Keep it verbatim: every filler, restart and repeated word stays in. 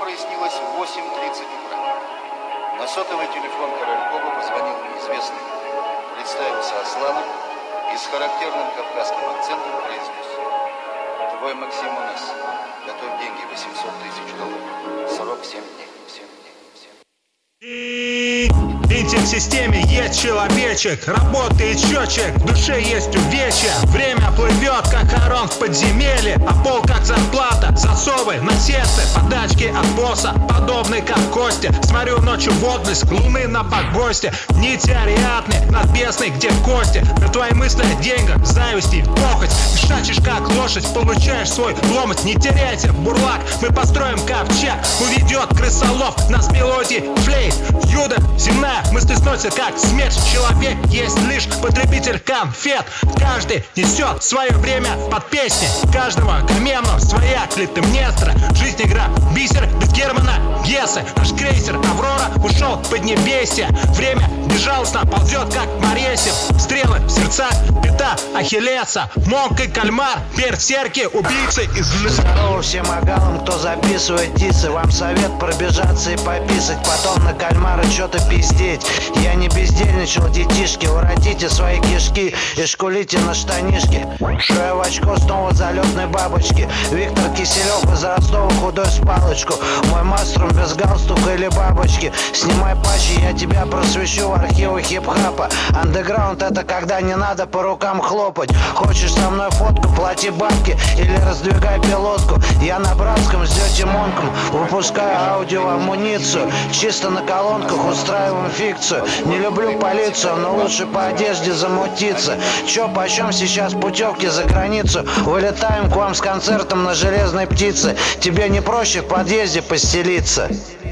прояснилось в восемь тридцать утра. На сотовый телефон Королькова позвонил неизвестный, представился Асланом и с характерным кавказским акцентом произнес: «Твой Максим у нас. Готовь деньги, восемьсот тысяч долларов. Срок семь дней. семь дней. семь. Видите, в системе есть человечек, работает счетчик, в душе есть увечья. Время плывет, как Арон в подземелье, а пол как зарплата. Засовы на сердце, подачки от босса, подобный как Костя. Смотрю ночью в отблеск луны на погосте. Нити Ариадны над бездной, где кости. На твои мысли о деньгах, зависти, похоть. Шачешь как лошадь, получаешь свой ломоть. Не теряйся, бурлак, мы построим ковчег. Уведет крысолов нас мелодии флейт. Юда земная, мысли сносятся как смерть. Человек есть лишь потребитель конфет. Каждый несет свое время под песни. Каждого каменного своя Клитемнестра. Жизнь игра бисер без Германа Гессе. Наш крейсер Аврора ушел в поднебесье. Время безжалостно ползет как Моресев. Стрелы в сердцах пята Ахиллеса. Монк и кальмар, берсерки, убийцы из леса. Здорово всем агалам, кто записывает дисы. Вам совет пробежаться и пописать, потом на кальмара что-то пиздеть. Я не бездельничал, детишки, уродите свои кишки и шкулите на штанишки. Шея в очко снова залетной бабочки. Виктор Киселев из Ростова, худой с палочку. Мой маструм без галстука или бабочки. Снимай патчи, я тебя просвещу в архивы хип-хапа. Андеграунд — это когда не надо по рукам хлопать. Хочешь со мной фотку, плати бабки или раздвигай пилотку. Я на братском с дётимонком выпускаю аудиоамуницию. Чисто на колонках устраиваем фикцию. Не люблю полицию, но лучше по одежде замутиться. Чё, почем сейчас путевки за границу? Вылетаем к вам с концертом на Железной птице. Тебе не проще в подъезде постелиться?